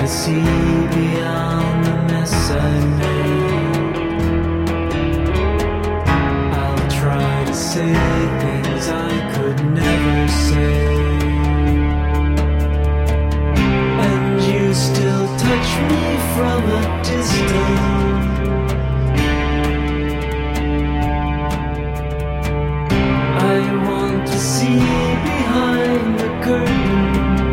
to see beyond the mess I made. I'll try to say things I could never say. And you still touch me from a distance. I want to see behind the curtain.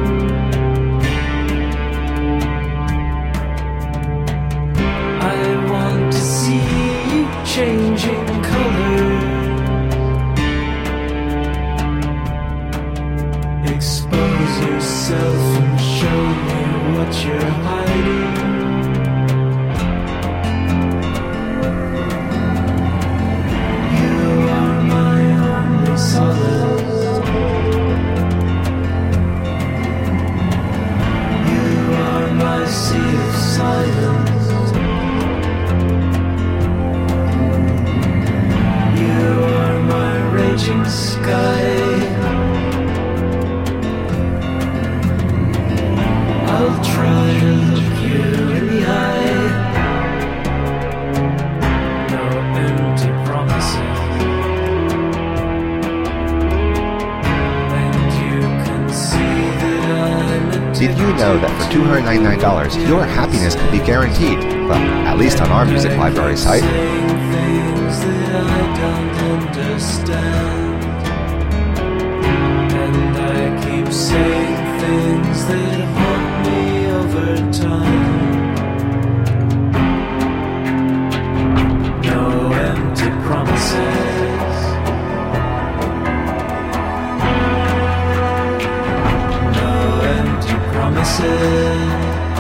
I want to see you changing color. Expose yourself and show me what you're hiding. You are my only solace. You are my sea of silence. You are my raging sky. I'll try to look you in the eye. No empty promises. And you can see that I'm Did you know that for $299, your happiness can be guaranteed? Well, at least on our music library site. saying things that I don't understand. And I keep saying things that haunt me over time. No empty promises. No empty promises.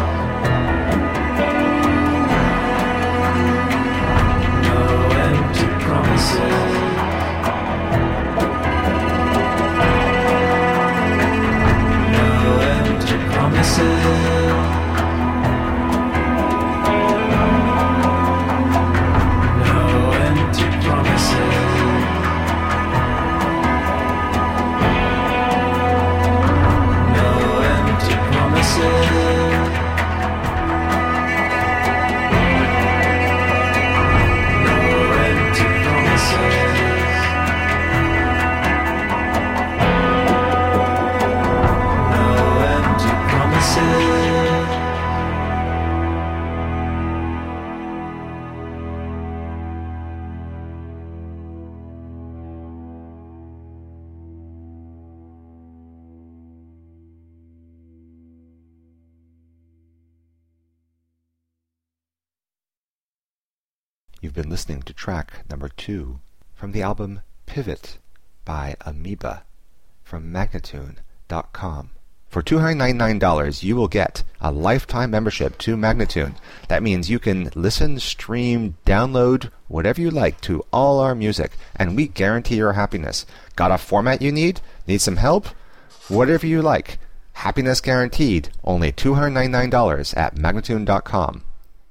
No empty promises. No empty promises. No empty promises. No empty promises. No empty promises. No empty promises. You've been listening to track number 2 from the album Pivot by Amoeba from Magnatune.com. For $299, you will get a lifetime membership to Magnatune. That means you can listen, stream, download, whatever you like to all our music, and we guarantee your happiness. Got a format you need? Need some help? Whatever you like. Happiness guaranteed. Only $299 at Magnatune.com.